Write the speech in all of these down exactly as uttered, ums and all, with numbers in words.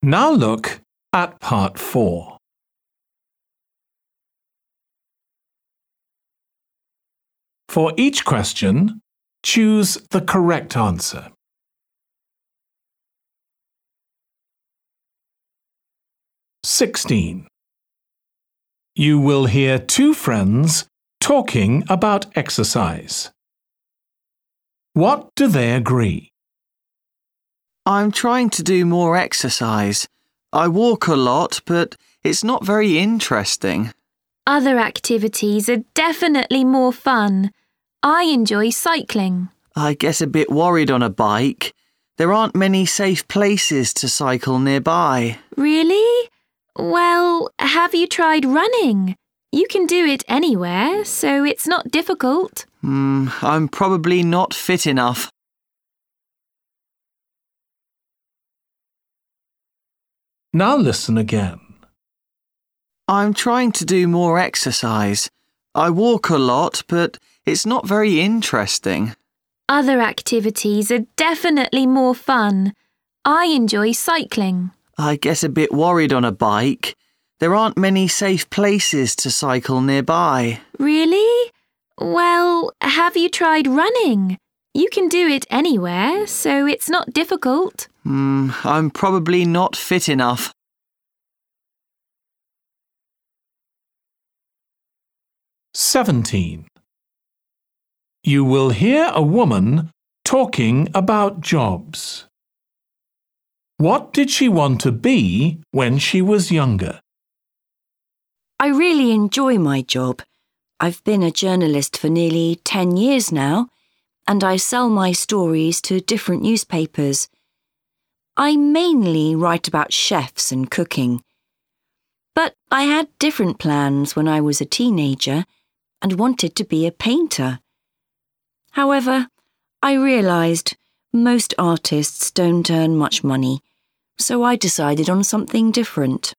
Now look at part four. For each question, choose the correct answer. sixteen. You will hear two friends talking about exercise. What do they agree? I'm trying to do more exercise. I walk a lot, but it's not very interesting. Other activities are definitely more fun. I enjoy cycling. I get a bit worried on a bike. There aren't many safe places to cycle nearby. Really? Well, have you tried running? You can do it anywhere, so it's not difficult. Hmm, I'm probably not fit enough. Now listen again. I'm trying to do more exercise. I walk a lot, but it's not very interesting. Other activities are definitely more fun. I enjoy cycling. I get a bit worried on a bike. There aren't many safe places to cycle nearby. Really? Well, have you tried running? You can do it anywhere, so it's not difficult. Hmm, I'm probably not fit enough. seventeen. You will hear a woman talking about jobs. What did she want to be when she was younger? I really enjoy my job. I've been a journalist for nearly ten years now, and I sell my stories to different newspapers. I mainly write about chefs and cooking. But I had different plans when I was a teenager and wanted to be a painter. However, I realised most artists don't earn much money, so I decided on something different.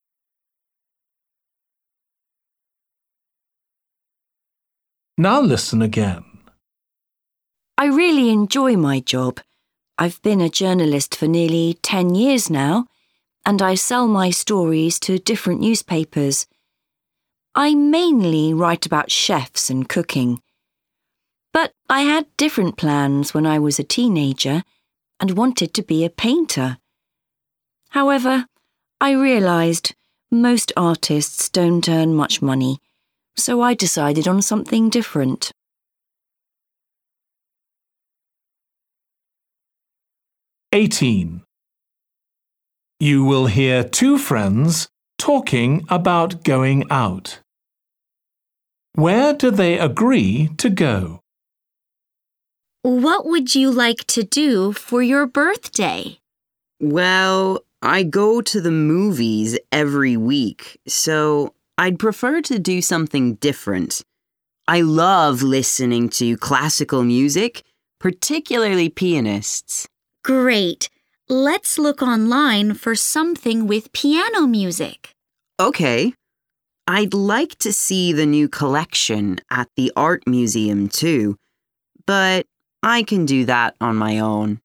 Now listen again. I really enjoy my job. I've been a journalist for nearly ten years now, and I sell my stories to different newspapers. I mainly write about chefs and cooking. But I had different plans when I was a teenager and wanted to be a painter. However, I realised most artists don't earn much money, so I decided on something different. eighteen. You will hear two friends talking about going out. Where do they agree to go? What would you like to do for your birthday? Well, I go to the movies every week, so I'd prefer to do something different. I love listening to classical music, particularly pianists. Great. Let's look online for something with piano music. Okay. I'd like to see the new collection at the art museum too, but I can do that on my own.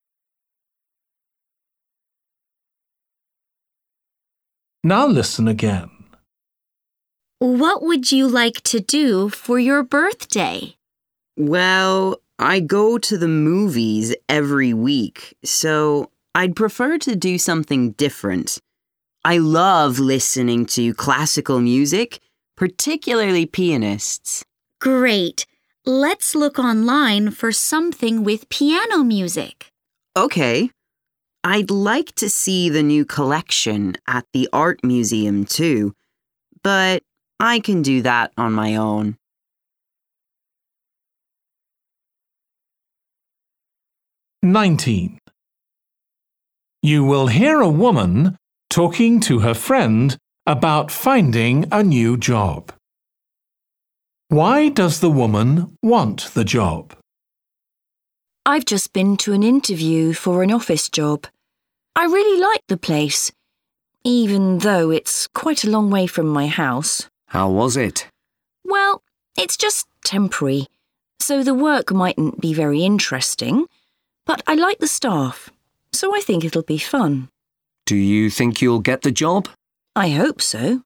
Now listen again. What would you like to do for your birthday? Well, I go to the movies every week, so I'd prefer to do something different. I love listening to classical music, particularly pianists. Great. Let's look online for something with piano music. Okay. I'd like to see the new collection at the art museum too, but I can do that on my own. nineteen. You will hear a woman talking to her friend about finding a new job. Why does the woman want the job? I've just been to an interview for an office job. I really like the place, even though it's quite a long way from my house. How was it? Well, it's just temporary, so the work mightn't be very interesting, but I like the staff, so I think it'll be fun. Do you think you'll get the job? I hope so.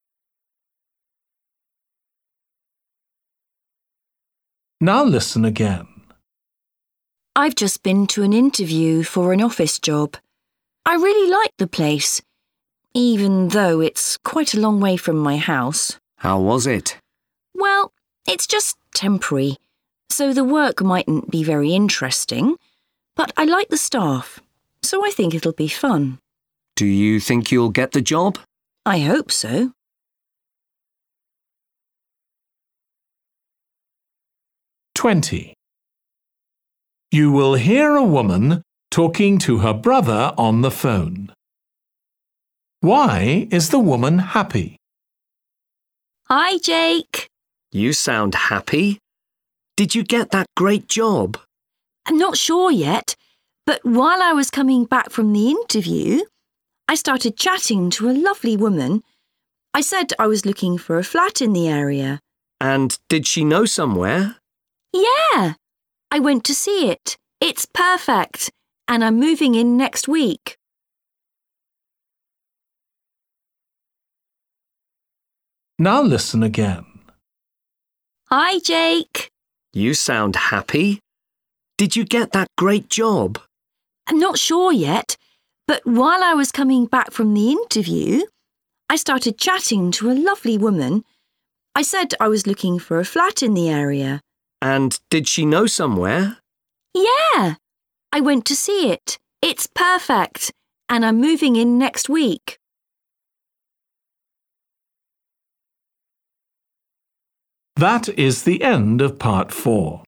Now listen again. I've just been to an interview for an office job. I really like the place, even though it's quite a long way from my house. How was it? Well, it's just temporary, so the work mightn't be very interesting, but I like the staff, so I think it'll be fun. Do you think you'll get the job? I hope so. twenty. You will hear a woman talking to her brother on the phone. Why is the woman happy? Hi, Jake. You sound happy. Did you get that great job? I'm not sure yet, but while I was coming back from the interview, I started chatting to a lovely woman. I said I was looking for a flat in the area. And did she know somewhere? Yeah, I went to see it. It's perfect, and I'm moving in next week. Now listen again. Hi, Jake. You sound happy. Did you get that great job? I'm not sure yet, but while I was coming back from the interview, I started chatting to a lovely woman. I said I was looking for a flat in the area. And did she know somewhere? Yeah, I went to see it. It's perfect, and I'm moving in next week. That is the end of part four.